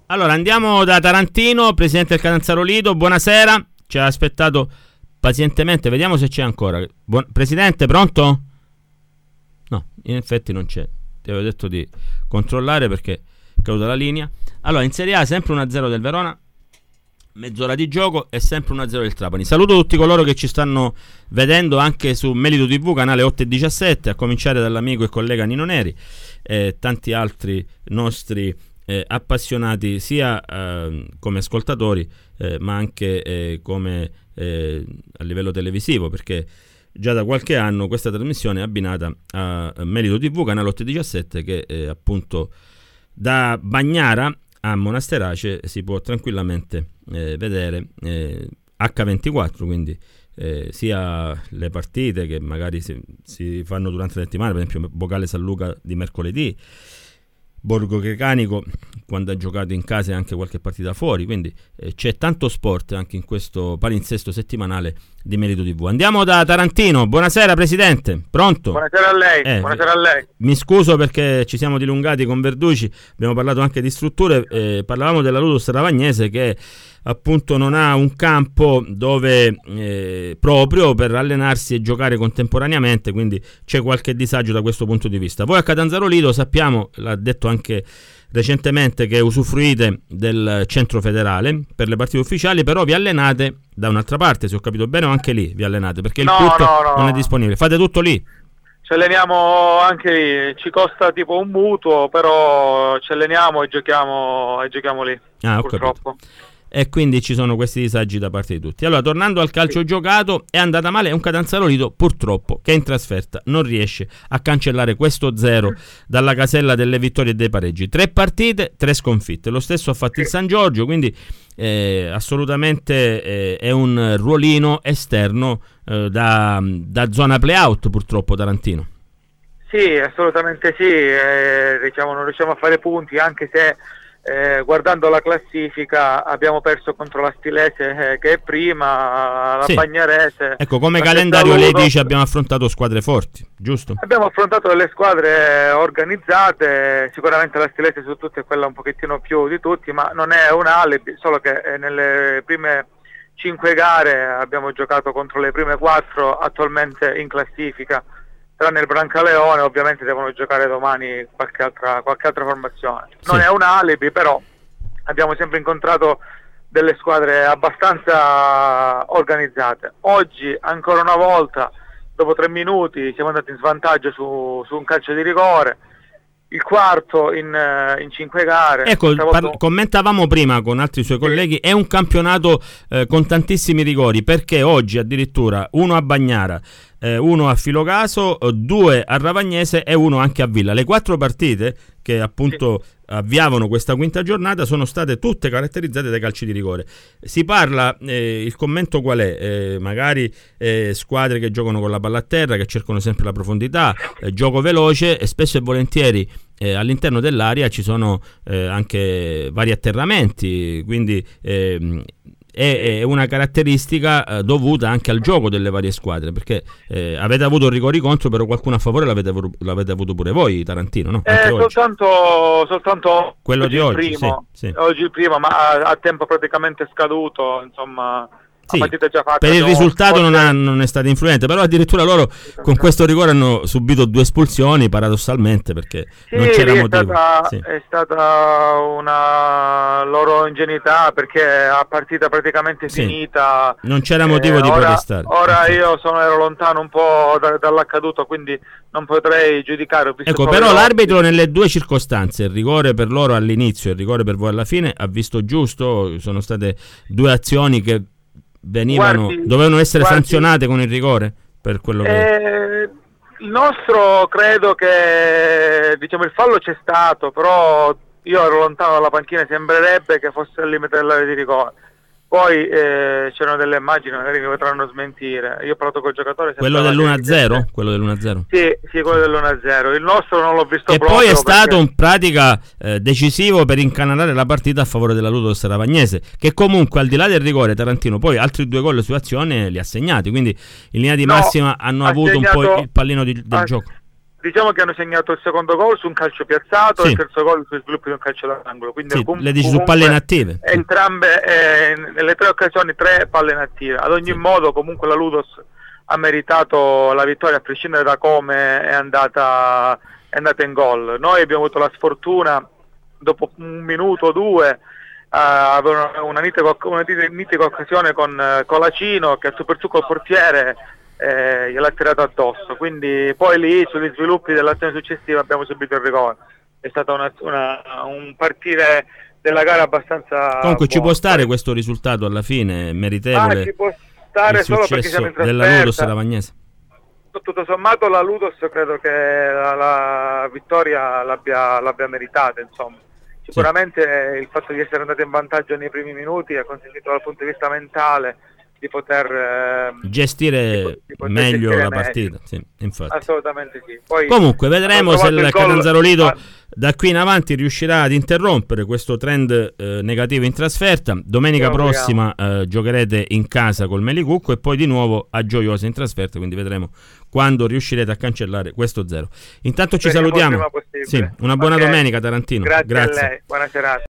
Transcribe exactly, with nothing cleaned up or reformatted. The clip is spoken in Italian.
Allora andiamo da Tarantino, presidente del Catanzaro Lido. Buonasera, ci ha aspettato pazientemente, vediamo se c'è ancora. Buon... Presidente, pronto? No, in effetti non c'è. Ti avevo detto di controllare perché è caduta la linea. Allora, in Serie A sempre uno a zero del Verona, mezz'ora di gioco e sempre uno a zero del Trapani. Saluto tutti coloro che ci stanno vedendo anche su Melito tivù, canale otto e diciassette, a cominciare dall'amico e collega Nino Neri e tanti altri nostri eh, appassionati sia eh, come ascoltatori eh, ma anche eh, come eh, a livello televisivo, perché già da qualche anno questa trasmissione è abbinata a Melito tivù, canale otto e diciassette, che eh, appunto da Bagnara a Monasterace si può tranquillamente eh, vedere eh, acca ventiquattro, quindi eh, sia le partite che magari si, si fanno durante la settimana, per esempio Bocale San Luca di mercoledì, Borgo Crecanico quando ha giocato in casa e anche qualche partita fuori, quindi eh, c'è tanto sport anche in questo palinsesto settimanale di Melito tivù. Andiamo da Tarantino. Buonasera presidente, pronto? Buonasera a lei, eh, buonasera a lei. Mi scuso perché ci siamo dilungati con Verducci, abbiamo parlato anche di strutture, eh, parlavamo della Ludus Ravagnese che appunto non ha un campo dove eh, proprio per allenarsi e giocare contemporaneamente, quindi c'è qualche disagio da questo punto di vista. Voi a Catanzaro Lido sappiamo, l'ha detto anche recentemente, che usufruite del centro federale per le partite ufficiali, però vi allenate da un'altra parte, se ho capito bene, o anche lì vi allenate, perché il no, tutto no, no, non è disponibile, fate tutto lì? Ci alleniamo anche lì, ci costa tipo un mutuo, però ci alleniamo e giochiamo, e giochiamo lì, ah, purtroppo. E quindi ci sono questi disagi da parte di tutti. Allora, tornando al calcio sì. giocato, è andata male, è un Catanzaro Lido purtroppo che in trasferta non riesce a cancellare questo zero dalla casella delle vittorie e dei pareggi. Tre partite, tre sconfitte. Lo stesso ha fatto sì. il San Giorgio, quindi eh, assolutamente eh, è un ruolino esterno eh, da, da zona play-out purtroppo Tarantino. Sì, assolutamente sì, eh, diciamo, non riusciamo a fare punti, anche se Eh, guardando la classifica abbiamo perso contro la Stilese eh, che è prima, la sì. Bagnarese. Ecco, come calendario lei dice abbiamo affrontato squadre forti, giusto? Abbiamo affrontato delle squadre organizzate, sicuramente la Stilese su tutte è quella un pochettino più di tutti, ma non è un alibi, solo che eh, nelle prime cinque gare abbiamo giocato contro le prime quattro attualmente in classifica, tranne il Brancaleone, ovviamente devono giocare domani qualche altra, qualche altra formazione. Non sì. è un alibi, però abbiamo sempre incontrato delle squadre abbastanza organizzate. Oggi, ancora una volta, dopo tre minuti, siamo andati in svantaggio su, su un calcio di rigore, il quarto in, in cinque gare. Ecco, par- commentavamo prima con altri suoi colleghi, sì. è un campionato eh, con tantissimi rigori, perché oggi addirittura uno a Bagnara, eh, uno a Filocaso, due a Ravagnese e uno anche a Villa. Le quattro partite che appunto sì. avviavano questa quinta giornata sono state tutte caratterizzate dai calci di rigore. Si parla, eh, il commento qual è? Eh, magari eh, squadre che giocano con la palla a terra, che cercano sempre la profondità, eh, gioco veloce, e spesso e volentieri eh, all'interno dell'area ci sono eh, anche vari atterramenti, quindi eh, è una caratteristica eh, dovuta anche al gioco delle varie squadre, perché eh, avete avuto rigori contro, però qualcuno a favore l'avete, l'avete avuto pure voi, Tarantino, no? Eh, soltanto, soltanto quello oggi di oggi, il primo, sì, sì. oggi il primo, ma a, a tempo praticamente scaduto, insomma. Sì, già fatta, per il no, risultato non, ha, non è stato influente, però addirittura loro con questo rigore hanno subito due espulsioni paradossalmente, perché sì, non c'era è motivo. Stata, sì. È stata una loro ingenuità, perché a partita praticamente sì. finita non c'era motivo eh, di ora, protestare. Ora io sono, ero lontano un po' da, dall'accaduto, quindi non potrei giudicare. Ecco, però l'arbitro nelle due circostanze, il rigore per loro all'inizio e il rigore per voi alla fine, ha visto giusto. Sono state due azioni che venivano, guardi, dovevano essere guardi, sanzionate con il rigore per quello che eh, il nostro, credo che diciamo il fallo c'è stato, però io ero lontano dalla panchina, sembrerebbe che fosse al limite dell'area di rigore. Poi eh, c'erano delle immagini, magari mi potranno smentire. Io ho parlato col giocatore. Quello dell'uno a zero? Quello dell'uno a zero? Sì, sì, quello dell'uno a zero. Il nostro non l'ho visto e proprio. E poi è stato perché... in pratica eh, decisivo per incanalare la partita a favore della Ludus Ravagnese, che comunque al di là del rigore Tarantino poi altri due gol su azione li ha segnati, quindi in linea di no, massima hanno avuto segnato, un po' il pallino di, del ha, gioco. Diciamo che hanno segnato il secondo gol su un calcio piazzato sì. e il terzo gol sui sviluppi di un calcio d'angolo. Quindi sì, com- le dici su palle inattive. Entrambe, eh, nelle tre occasioni, tre palle inattive. Ad ogni sì. modo, comunque la Ludos ha meritato la vittoria, a prescindere da come è andata, è andata in gol. Noi abbiamo avuto la sfortuna, dopo un minuto o due, Uh, aveva una nitica, una nitica occasione con uh, Colacino che su per su col portiere eh, gliel'ha tirato addosso, quindi poi lì sugli sviluppi dell'azione successiva abbiamo subito il rigore. È stato una, una, un partire della gara abbastanza comunque buono. Ci può stare poi questo risultato alla fine meritevole, ah, ci può stare il solo perché siamo in trasferta della Ludos Lavagnese. Tutto sommato la Ludos credo che la, la vittoria l'abbia, l'abbia meritata, insomma. Sicuramente sì. Il fatto di essere andato in vantaggio nei primi minuti ha consentito dal punto di vista mentale di poter eh, gestire di, di meglio gestire la meglio. partita. Sì, infatti. Assolutamente sì. Poi, comunque vedremo se il Catanzaro Lido ah, da qui in avanti riuscirà ad interrompere questo trend eh, negativo in trasferta. Domenica prossima eh, giocherete in casa col Melicucco e poi di nuovo a Gioiosa in trasferta, quindi vedremo quando riuscirete a cancellare questo zero. Intanto ci salutiamo. Sì, una buona okay. domenica Tarantino. Grazie, Grazie. a lei, buona serata.